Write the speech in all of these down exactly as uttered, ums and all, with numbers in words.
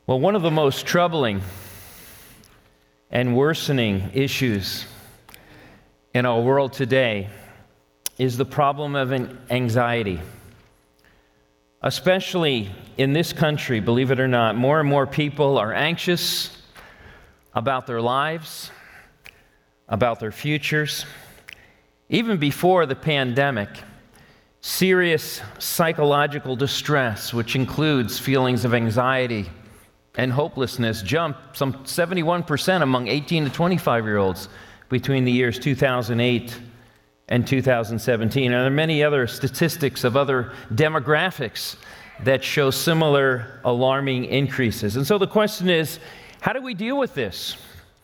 Well, one of the most troubling and worsening issues in our world today is the problem of anxiety. Especially in this country, believe it or not, more and more people are anxious about their lives, about their futures. Even before the pandemic, serious psychological distress, which includes feelings of anxiety and hopelessness, jumped some seventy-one percent among eighteen to twenty-five-year-olds between the years two thousand eight and two thousand seventeen. And there are many other statistics of other demographics that show similar alarming increases. And so the question is, how do we deal with this?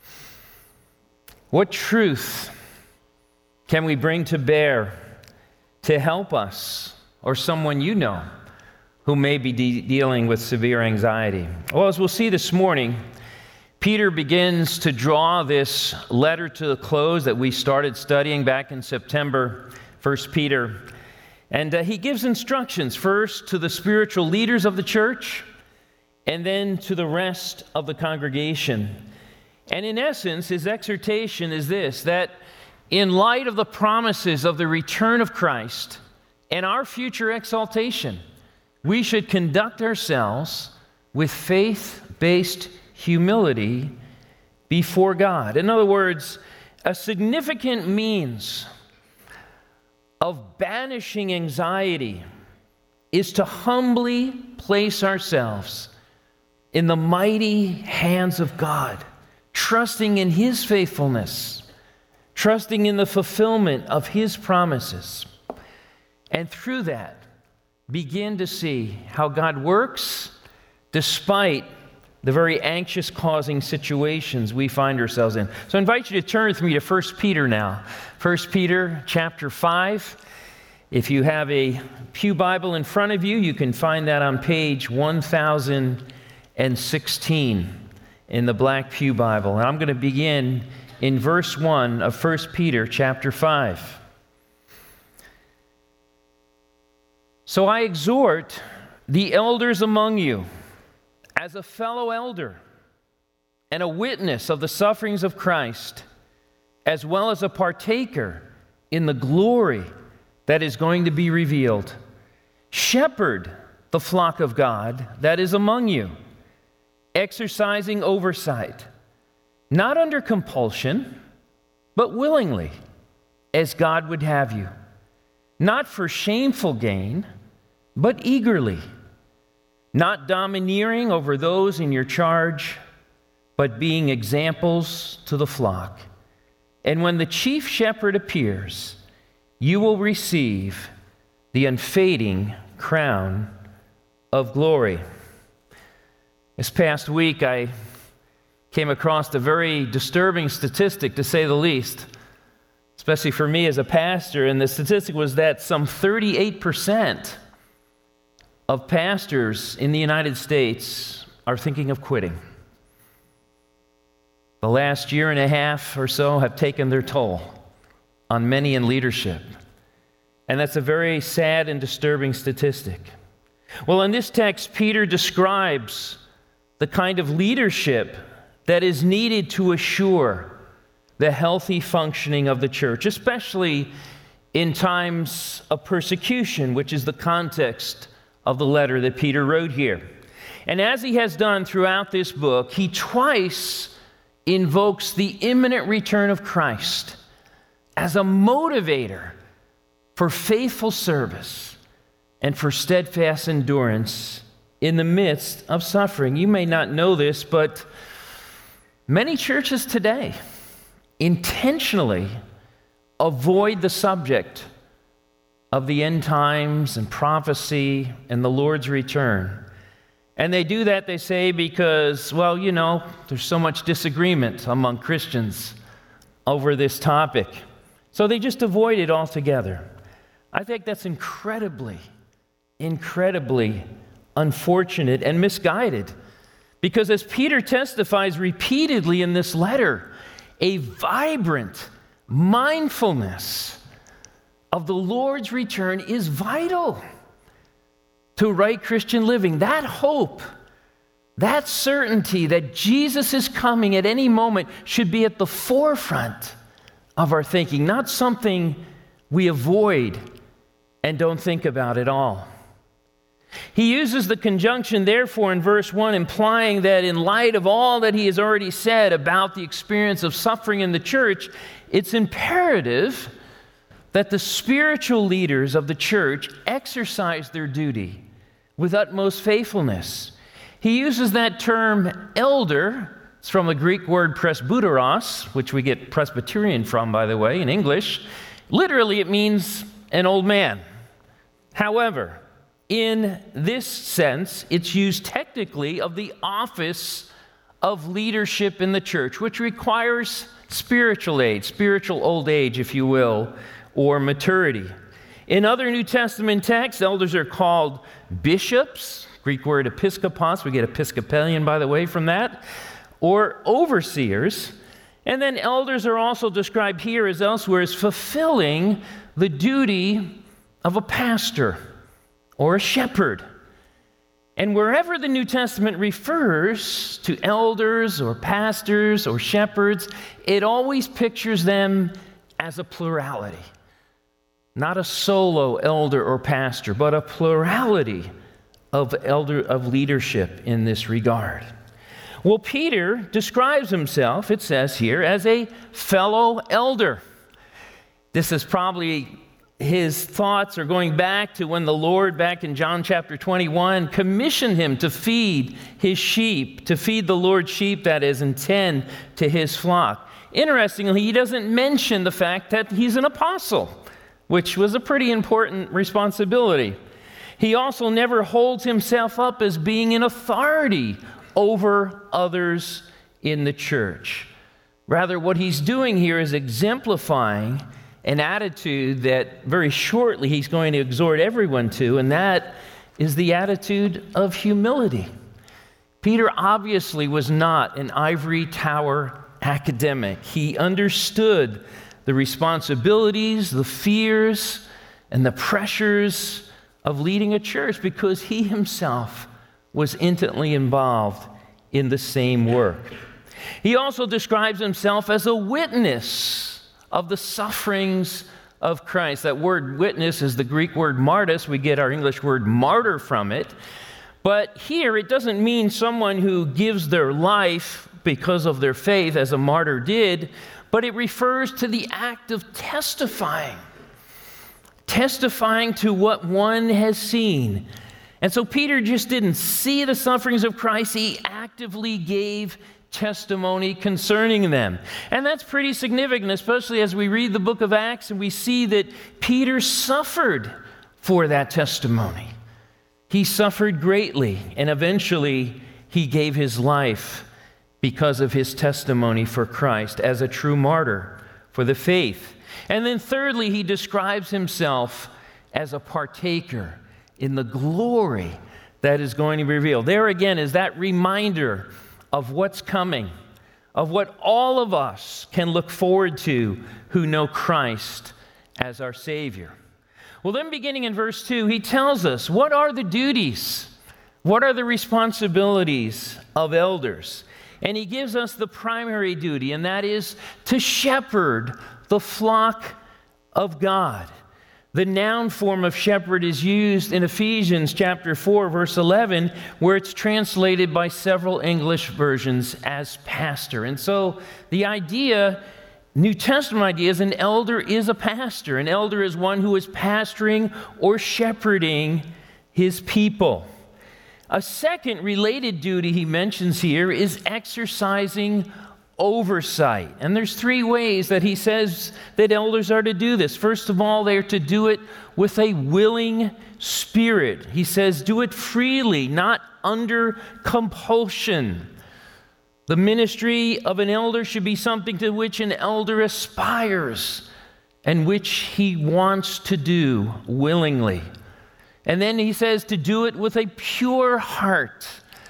What truth can we bring to bear to help us or someone you know who may be de- dealing with severe anxiety? Well, as we'll see this morning, Peter begins to draw this letter to the close that we started studying back in September, First Peter. And uh, he gives instructions first to the spiritual leaders of the church and then to the rest of the congregation. And in essence, his exhortation is this, that in light of the promises of the return of Christ and our future exaltation, we should conduct ourselves with faith-based humility before God. In other words, a significant means of banishing anxiety is to humbly place ourselves in the mighty hands of God, trusting in His faithfulness, trusting in the fulfillment of His promises. And through that, begin to see how God works despite the very anxious-causing situations we find ourselves in. So I invite you to turn with me to First Peter now. First Peter chapter five. If you have a pew Bible in front of you, you can find that on page one thousand sixteen in the Black Pew Bible. And I'm going to begin in verse one of First Peter chapter five. So I exhort the elders among you, as a fellow elder and a witness of the sufferings of Christ, as well as a partaker in the glory that is going to be revealed. Shepherd the flock of God that is among you, exercising oversight, not under compulsion, but willingly, as God would have you, not for shameful gain, but eagerly, not domineering over those in your charge, but being examples to the flock. And when the chief shepherd appears, you will receive the unfading crown of glory. This past week, I came across a very disturbing statistic, to say the least, especially for me as a pastor, and the statistic was that some thirty-eight percent of pastors in the United States are thinking of quitting. The last year and a half or so have taken their toll on many in leadership. And that's a very sad and disturbing statistic. Well, in this text, Peter describes the kind of leadership that is needed to assure the healthy functioning of the church, especially in times of persecution, which is the context of the letter that Peter wrote here. And as he has done throughout this book, he twice invokes the imminent return of Christ as a motivator for faithful service and for steadfast endurance in the midst of suffering. You may not know this, but many churches today intentionally avoid the subject of the end times and prophecy and the Lord's return. And they do that, they say, because, well, you know, there's so much disagreement among Christians over this topic. So they just avoid it altogether. I think that's incredibly, incredibly unfortunate and misguided. Because as Peter testifies repeatedly in this letter, a vibrant mindfulness of the Lord's return is vital to right Christian living. That hope That certainty that Jesus is coming at any moment should be at the forefront of our thinking, not something we avoid and don't think about at all. He uses the conjunction, therefore, in verse one, implying that in light of all that he has already said about the experience of suffering in the church, it's imperative that the spiritual leaders of the church exercise their duty with utmost faithfulness. He uses that term elder. It's from the Greek word presbyteros, which we get Presbyterian from, by the way, in English. Literally, it means an old man. However, in this sense, it's used technically of the office of leadership in the church, which requires spiritual age, spiritual old age, if you will, or maturity. In other New Testament texts, elders are called bishops, Greek word episkopos, we get Episcopalian, by the way, from that, or overseers. And then elders are also described here as elsewhere as fulfilling the duty of a pastor or a shepherd. And wherever the New Testament refers to elders or pastors or shepherds, it always pictures them as a plurality. Not a solo elder or pastor, but a plurality of elder of leadership in this regard. Well, Peter describes himself, it says here, as a fellow elder. This is probably his thoughts are going back to when the Lord, back in John chapter twenty-one, commissioned him to feed his sheep, to feed the Lord's sheep, that is, and tend to his flock. Interestingly, he doesn't mention the fact that he's an apostle, which was a pretty important responsibility. He also never holds himself up as being an authority over others in the church. Rather, what he's doing here is exemplifying an attitude that very shortly he's going to exhort everyone to, and that is the attitude of humility. Peter obviously was not an ivory tower academic. He understood the responsibilities, the fears, and the pressures of leading a church because he himself was intimately involved in the same work. He also describes himself as a witness of the sufferings of Christ. That word witness is the Greek word martys. We get our English word martyr from it. But here it doesn't mean someone who gives their life because of their faith, as a martyr did, but it refers to the act of testifying. Testifying to what one has seen. And so Peter just didn't see the sufferings of Christ, he actively gave testimony concerning them. And that's pretty significant, especially as we read the book of Acts and we see that Peter suffered for that testimony. He suffered greatly, and eventually he gave his life because of his testimony for Christ as a true martyr for the faith. And then thirdly, he describes himself as a partaker in the glory that is going to be revealed. There again is that reminder of what's coming, of what all of us can look forward to who know Christ as our Savior. Well, then beginning in verse two, he tells us what are the duties, what are the responsibilities of elders? And he gives us the primary duty, and that is to shepherd the flock of God. The noun form of shepherd is used in Ephesians chapter four, verse eleven, where it's translated by several English versions as pastor. And so the idea, New Testament idea, is an elder is a pastor. An elder is one who is pastoring or shepherding his people. A second related duty he mentions here is exercising oversight. And there's three ways that he says that elders are to do this. First of all, they are to do it with a willing spirit. He says, do it freely, not under compulsion. The ministry of an elder should be something to which an elder aspires and which he wants to do willingly. And then he says to do it with a pure heart,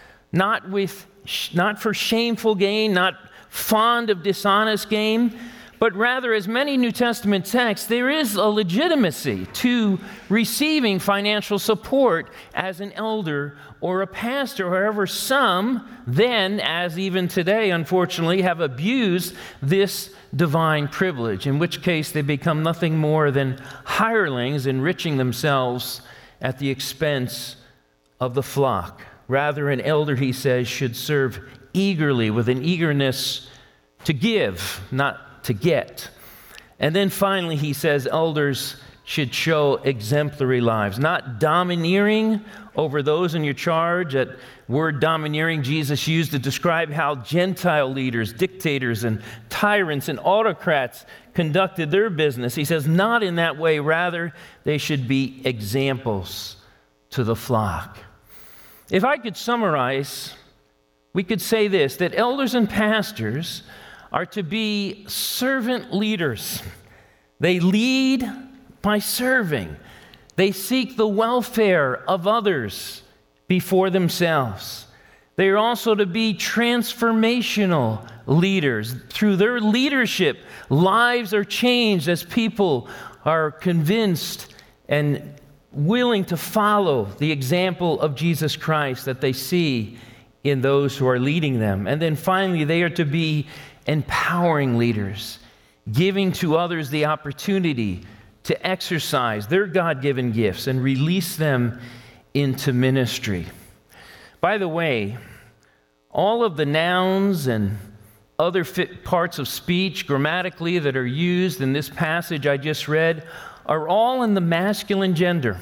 not with, not for shameful gain, not fond of dishonest gain, but rather, as many New Testament texts, there is a legitimacy to receiving financial support as an elder or a pastor. However, some then, as even today, unfortunately, have abused this divine privilege, in which case they become nothing more than hirelings, enriching themselves at the expense of the flock. Rather, an elder, he says, should serve eagerly, with an eagerness to give, not to get. And then finally, he says, elders should show exemplary lives, not domineering over those in your charge. That word domineering Jesus used to describe how Gentile leaders, dictators, and tyrants and autocrats conducted their business. He says, not in that way. Rather, they should be examples to the flock. If I could summarize, we could say this, that elders and pastors are to be servant leaders. They lead by serving. They seek the welfare of others before themselves. They are also to be transformational leaders. Through their leadership, lives are changed as people are convinced and willing to follow the example of Jesus Christ that they see in those who are leading them. And then finally, they are to be empowering leaders, giving to others the opportunity to exercise their God-given gifts and release them into ministry. By the way, all of the nouns and other fit parts of speech grammatically that are used in this passage I just read are all in the masculine gender.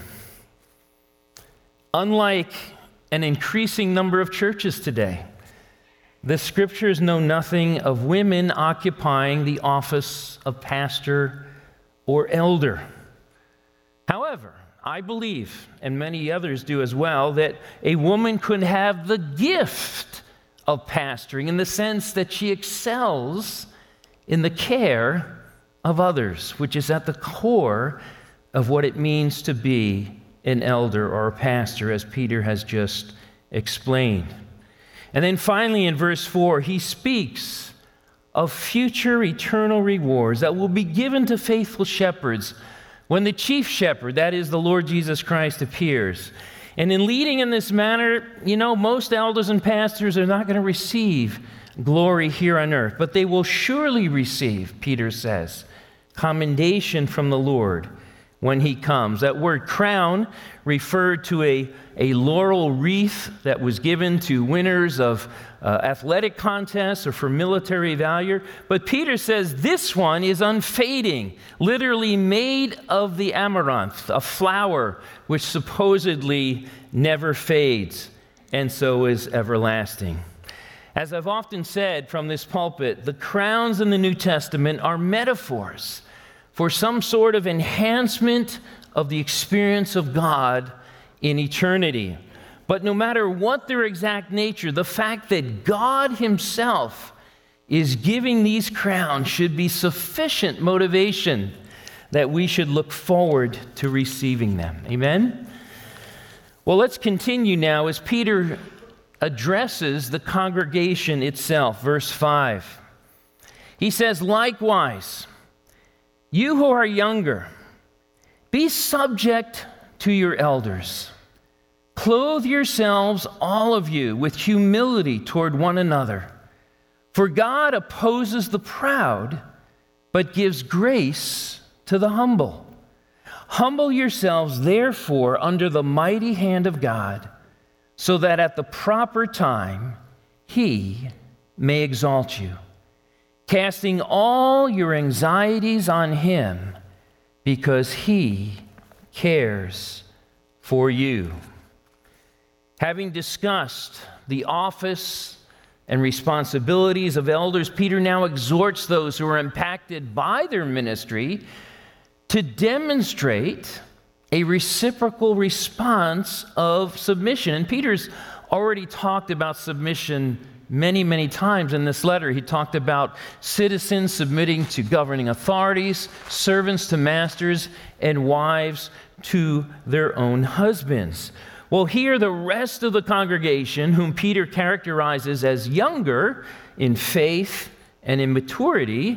Unlike an increasing number of churches today, the scriptures know nothing of women occupying the office of pastor or elder. However, I believe, and many others do as well, that a woman could have the gift of pastoring in the sense that she excels in the care of others, which is at the core of what it means to be an elder or a pastor, as Peter has just explained. And then finally in verse four, he speaks of future eternal rewards that will be given to faithful shepherds when the chief shepherd, that is the Lord Jesus Christ, appears. And in leading in this manner, you know, most elders and pastors are not going to receive glory here on earth, but they will surely receive, Peter says, commendation from the Lord when he comes. That word crown referred to a, a laurel wreath that was given to winners of uh, athletic contests or for military valor. But Peter says this one is unfading, literally made of the amaranth, a flower which supposedly never fades and so is everlasting. As I've often said from this pulpit, the crowns in the New Testament are metaphors for some sort of enhancement of the experience of God in eternity. But no matter what their exact nature, the fact that God himself is giving these crowns should be sufficient motivation that we should look forward to receiving them. Amen? Well, let's continue now as Peter addresses the congregation itself. Verse five. He says, likewise, you who are younger, be subject to your elders. Clothe yourselves, all of you, with humility toward one another. For God opposes the proud, but gives grace to the humble. Humble yourselves, therefore, under the mighty hand of God, so that at the proper time he may exalt you, casting all your anxieties on him, because he cares for you. Having discussed the office and responsibilities of elders, Peter now exhorts those who are impacted by their ministry to demonstrate a reciprocal response of submission. And Peter's already talked about submission many, many times in this letter. He talked about citizens submitting to governing authorities, servants to masters, and wives to their own husbands. Well, here the rest of the congregation, whom Peter characterizes as younger in faith and in maturity,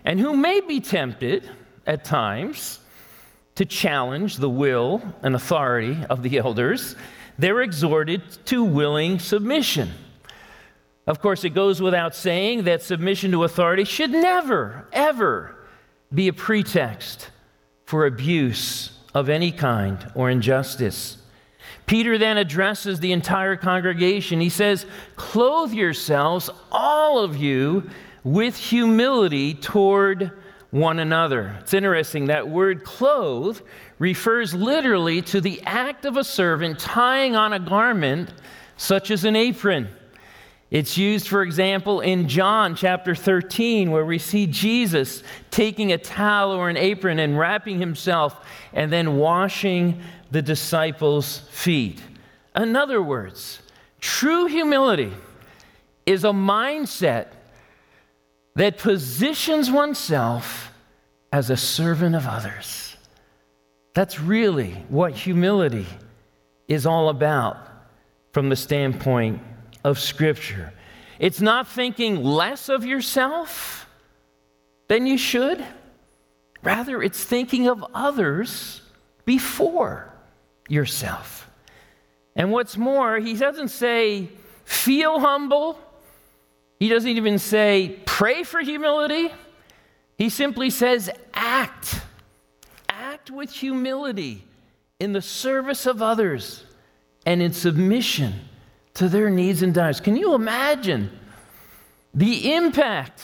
and who may be tempted at times to challenge the will and authority of the elders, they're exhorted to willing submission. Of course, it goes without saying that submission to authority should never, ever be a pretext for abuse of any kind or injustice. Peter then addresses the entire congregation. He says, "Clothe yourselves, all of you, with humility toward one another." It's interesting, that word clothe refers literally to the act of a servant tying on a garment such as an apron. It's used, for example, in John chapter thirteen, where we see Jesus taking a towel or an apron and wrapping himself and then washing the disciples' feet. In other words, true humility is a mindset that positions oneself as a servant of others. That's really what humility is all about from the standpoint of Scripture. It's not thinking less of yourself than you should. Rather, it's thinking of others before yourself. And what's more, he doesn't say, feel humble. He doesn't even say, pray for humility. He simply says, act. Act with humility in the service of others and in submission to their needs and desires. Can you imagine the impact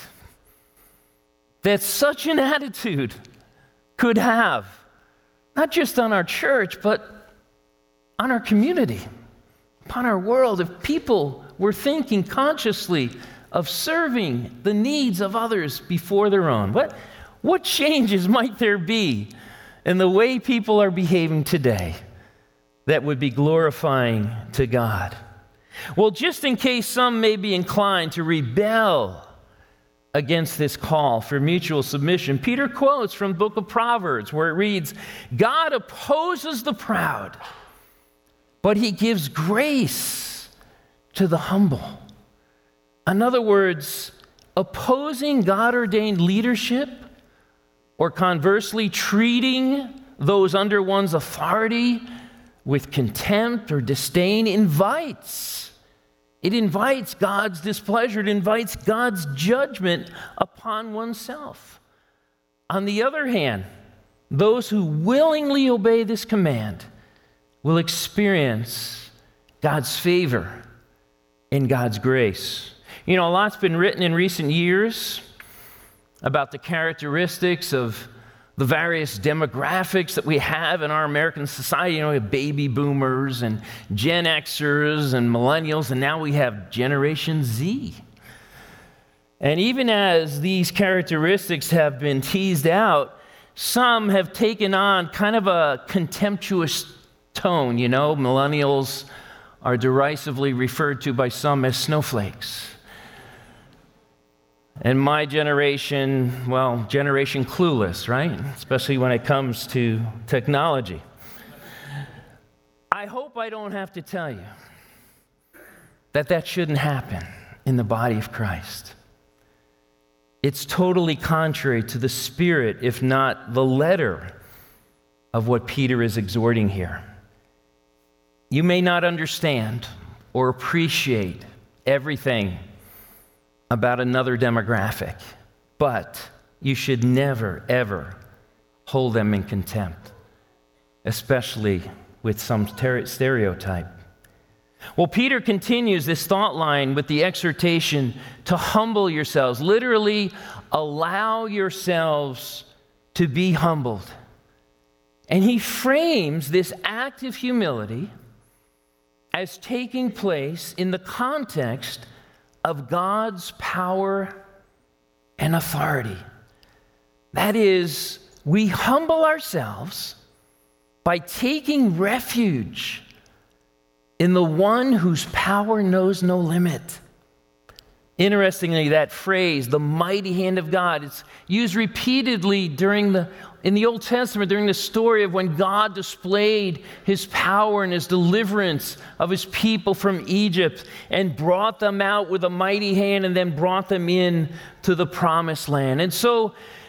that such an attitude could have, not just on our church, but on our community, upon our world, if people were thinking consciously of serving the needs of others before their own? What, what changes might there be in the way people are behaving today that would be glorifying to God? Well, just in case some may be inclined to rebel against this call for mutual submission, Peter quotes from the book of Proverbs where it reads, "God opposes the proud, but he gives grace to the humble." In other words, opposing God-ordained leadership, or conversely treating those under one's authority with contempt or disdain, invites It invites God's displeasure. It invites God's judgment upon oneself. On the other hand, those who willingly obey this command will experience God's favor and God's grace. You know, a lot's been written in recent years about the characteristics of the various demographics that we have in our American society. You know, we have baby boomers and Gen Xers and millennials, and now we have Generation Z. And even as these characteristics have been teased out, some have taken on kind of a contemptuous tone. You know, millennials are derisively referred to by some as snowflakes. And my generation, well, generation clueless, right? Especially when it comes to technology. I hope I don't have to tell you that that shouldn't happen in the body of Christ. It's totally contrary to the spirit, if not the letter, of what Peter is exhorting here. You may not understand or appreciate everything about another demographic, but you should never, ever hold them in contempt, especially with some stereotype. Well, Peter continues this thought line with the exhortation to humble yourselves, literally allow yourselves to be humbled. And he frames this act of humility as taking place in the context of God's power and authority. That is, we humble ourselves by taking refuge in the one whose power knows no limit. Interestingly, that phrase, the mighty hand of God, it's used repeatedly during the in the Old Testament, during the story of when God displayed his power and his deliverance of his people from Egypt and brought them out with a mighty hand and then brought them in to the promised land. And so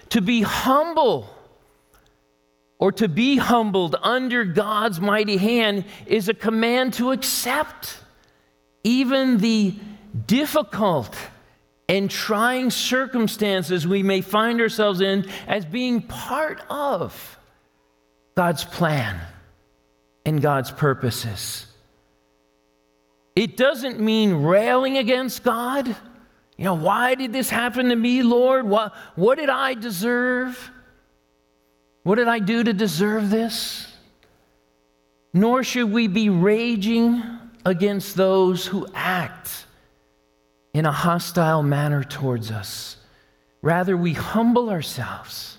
to be humble or to be humbled under God's mighty hand is a command to accept even the difficult and trying circumstances we may find ourselves in as being part of God's plan and God's purposes. It doesn't mean railing against God. You know, why did this happen to me, Lord? What, what did I deserve? What did I do to deserve this? Nor should we be raging against those who act in a hostile manner towards us. Rather, we humble ourselves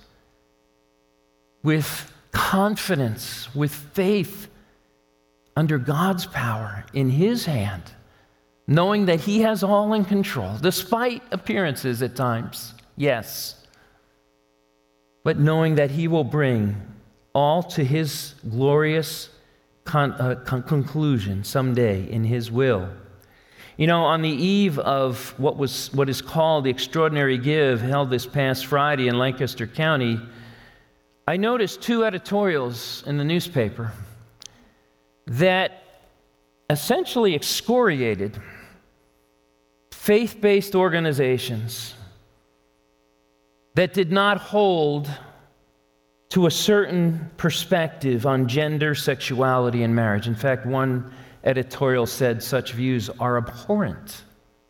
with confidence, with faith, under God's power in His hand, knowing that He has all in control, despite appearances at times, yes, but knowing that He will bring all to His glorious con- uh, con- conclusion someday in His will. You know, on the eve of what was what is called the Extraordinary Give, held this past Friday in Lancaster County, I noticed two editorials in the newspaper that essentially excoriated faith-based organizations that did not hold to a certain perspective on gender, sexuality, and marriage. In fact, one editorial said such views are abhorrent.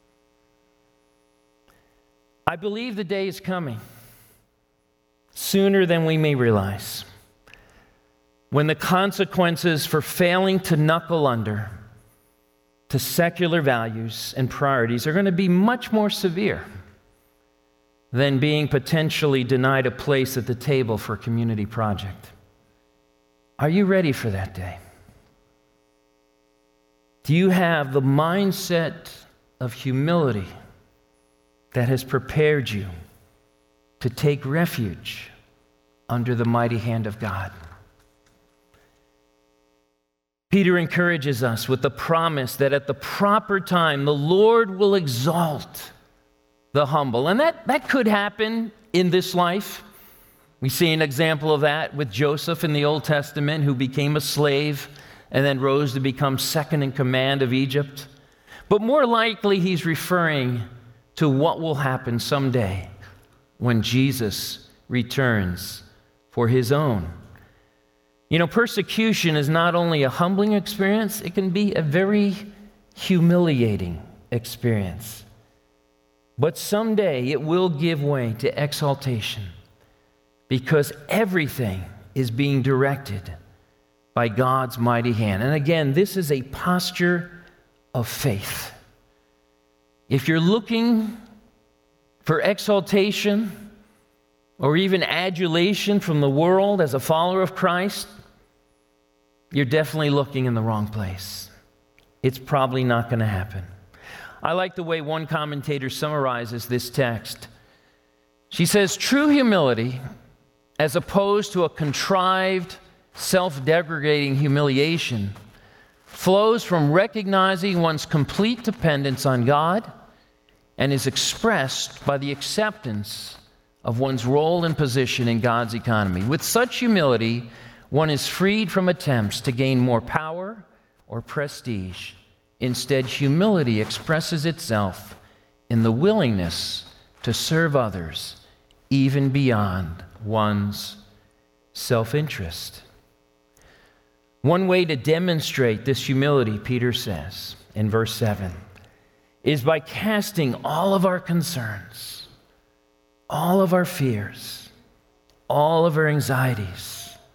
I believe the day is coming, sooner than we may realize, when the consequences for failing to knuckle under to secular values and priorities are going to be much more severe than being potentially denied a place at the table for a community project. Are you ready for that day? Do you have the mindset of humility that has prepared you to take refuge under the mighty hand of God? Peter encourages us with the promise that at the proper time, the Lord will exalt the humble. And that, that could happen in this life. We see an example of that with Joseph in the Old Testament, who became a slave and then rose to become second in command of Egypt. But more likely, he's referring to what will happen someday when Jesus returns for His own. You know, persecution is not only a humbling experience, it can be a very humiliating experience. But someday it will give way to exaltation because everything is being directed by God's mighty hand. And again, this is a posture of faith. If you're looking for exaltation or even adulation from the world as a follower of Christ, you're definitely looking in the wrong place. It's probably not going to happen. I like the way one commentator summarizes this text. She says, true humility, as opposed to a contrived, self-degrading humiliation, flows from recognizing one's complete dependence on God and is expressed by the acceptance of one's role and position in God's economy. With such humility, one is freed from attempts to gain more power or prestige. Instead, humility expresses itself in the willingness to serve others, even beyond one's self-interest. One way to demonstrate this humility, Peter says in verse seven, is by casting all of our concerns, all of our fears, all of our anxieties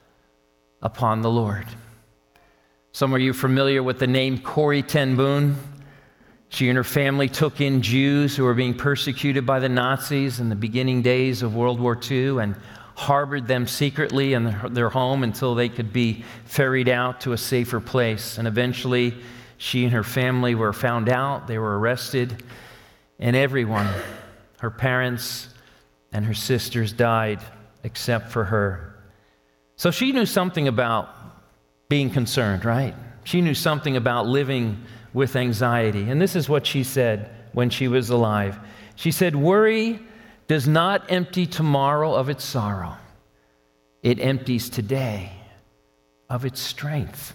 upon the Lord. Some of you familiar with the name Corrie ten Boom? She and her family took in Jews who were being persecuted by the Nazis in the beginning days of World War Two and harbored them secretly in their home until they could be ferried out to a safer place. And eventually, she and her family were found out, they were arrested, and everyone, her parents and her sisters, died except for her. So she knew something about being concerned, right? She knew something about living with anxiety. And this is what she said when she was alive. She said, worry does not empty tomorrow of its sorrow. It empties today of its strength.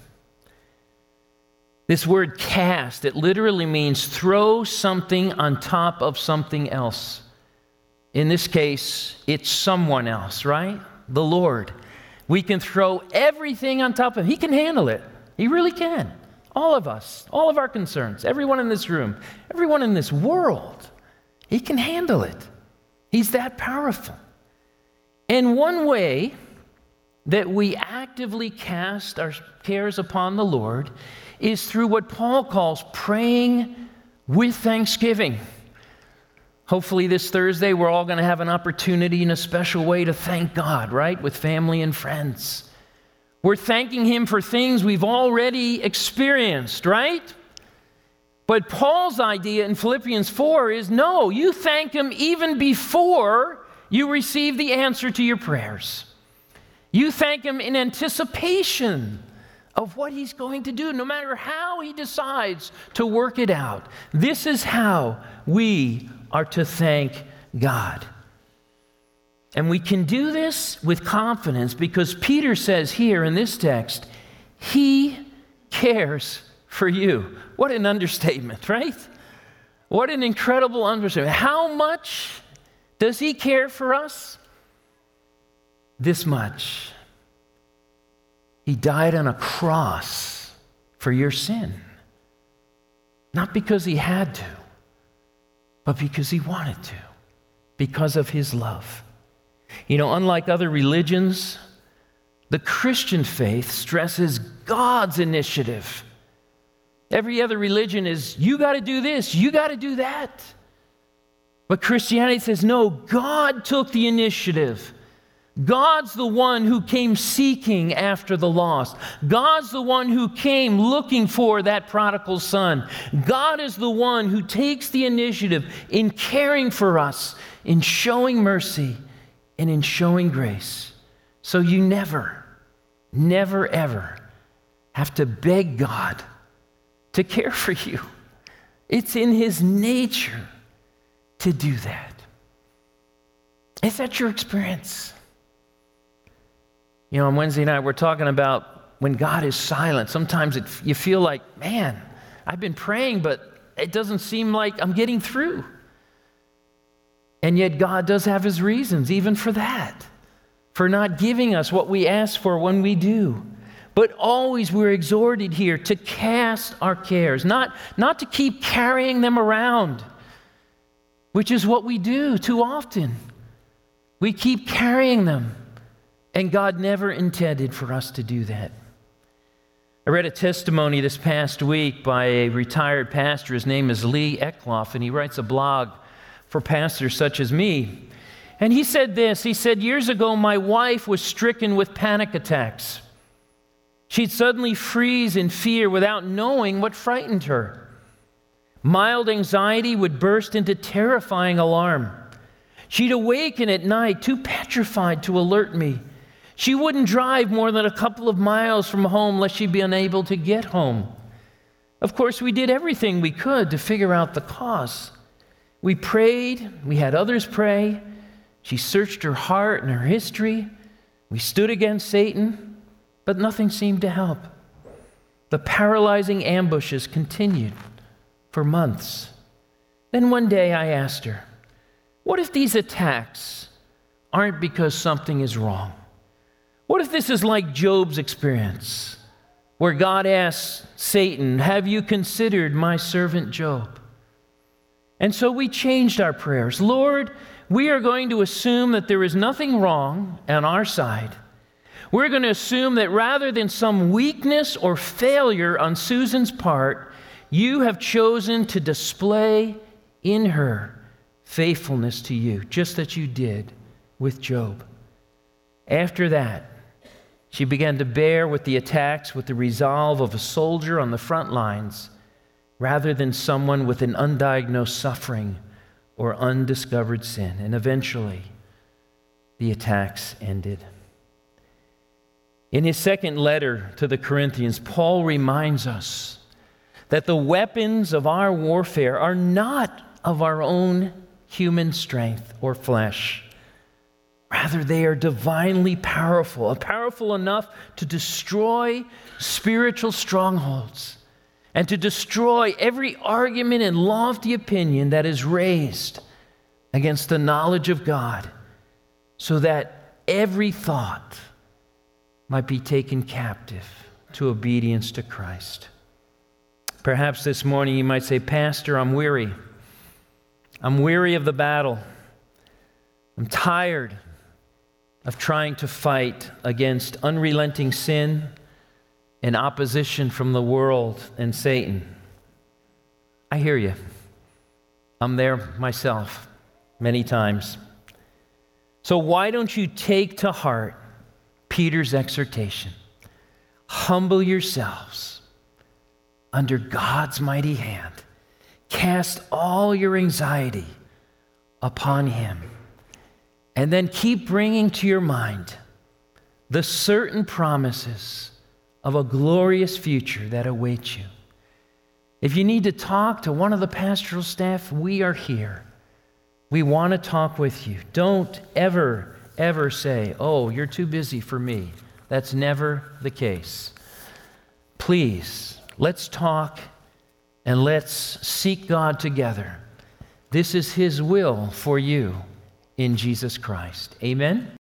This word cast, it literally means throw something on top of something else. In this case, it's someone else, right? The Lord. We can throw everything on top of him. He can handle it. He really can. All of us, all of our concerns, everyone in this room, everyone in this world, he can handle it. He's that powerful. And one way that we actively cast our cares upon the Lord is through what Paul calls praying with thanksgiving. Hopefully this Thursday we're all going to have an opportunity in a special way to thank God, right? With family and friends. We're thanking him for things we've already experienced, right? But Paul's idea in Philippians four is no, you thank him even before you receive the answer to your prayers. You thank him in anticipation of what he's going to do, no matter how he decides to work it out. This is how we are to thank God. And we can do this with confidence because Peter says here in this text, he cares for you. What an understatement, right? What an incredible understatement. How much does he care for us? This much. He died on a cross for your sin. Not because he had to, but because he wanted to, because of his love. You know, unlike other religions, the Christian faith stresses God's initiative. Every other religion is, you got to do this, you got to do that. But Christianity says, no, God took the initiative. God's the one who came seeking after the lost. God's the one who came looking for that prodigal son. God is the one who takes the initiative in caring for us, in showing mercy, and in showing grace. So you never, never, ever have to beg God to care for you. It's in his nature to do that. Is that your experience? You know, on Wednesday night, we're talking about when God is silent. Sometimes it, you feel like, man, I've been praying, but it doesn't seem like I'm getting through. And yet God does have his reasons, even for that, for not giving us what we ask for when we do. But always we're exhorted here to cast our cares, not, not to keep carrying them around, which is what we do too often. We keep carrying them, and God never intended for us to do that. I read a testimony this past week by a retired pastor. His name is Lee Eckloff, and he writes a blog for pastors such as me. And he said this, he said, years ago, my wife was stricken with panic attacks. She'd suddenly freeze in fear without knowing what frightened her. Mild anxiety would burst into terrifying alarm. She'd awaken at night, too petrified to alert me. She wouldn't drive more than a couple of miles from home lest she'd be unable to get home. Of course, we did everything we could to figure out the cause. We prayed, we had others pray. She searched her heart and her history. We stood against Satan, but nothing seemed to help. The paralyzing ambushes continued for months. Then one day I asked her, what if these attacks aren't because something is wrong? What if this is like Job's experience, where God asks Satan, have you considered my servant Job? And so we changed our prayers. Lord, we are going to assume that there is nothing wrong on our side. We're going to assume that rather than some weakness or failure on Susan's part, you have chosen to display in her faithfulness to you, just as you did with Job. After that, she began to bear with the attacks with the resolve of a soldier on the front lines, rather than someone with an undiagnosed suffering or undiscovered sin. And eventually, the attacks ended. In his second letter to the Corinthians, Paul reminds us that the weapons of our warfare are not of our own human strength or flesh. Rather, they are divinely powerful, powerful enough to destroy spiritual strongholds and to destroy every argument and lofty opinion that is raised against the knowledge of God, so that every thought might be taken captive to obedience to Christ. Perhaps this morning you might say, Pastor, I'm weary. I'm weary of the battle. I'm tired of trying to fight against unrelenting sin and opposition from the world and Satan. I hear you. I'm there myself many times. So why don't you take to heart Peter's exhortation? Humble yourselves under God's mighty hand. Cast all your anxiety upon Him. And then keep bringing to your mind the certain promises of a glorious future that awaits you. If you need to talk to one of the pastoral staff, we are here. We want to talk with you. Don't ever, ever say, oh, you're too busy for me. That's never the case. Please, let's talk and let's seek God together. This is His will for you in Jesus Christ. Amen.